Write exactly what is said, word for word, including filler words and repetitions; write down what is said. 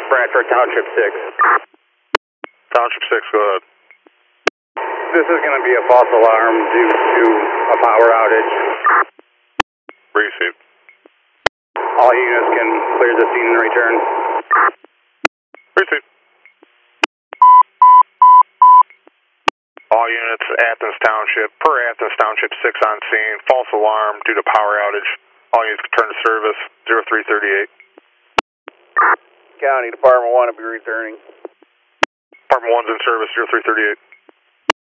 Bradford Township six. Township six, go ahead. This is going to be a false alarm due to a power outage. Receive. All units can clear the scene and return. Receive. All units, Athens Township, per Athens Township six on scene, false alarm due to power outage. All units return to service, zero three thirty-eight. County Department one will be returning. Department one's in service, zero three thirty-eight.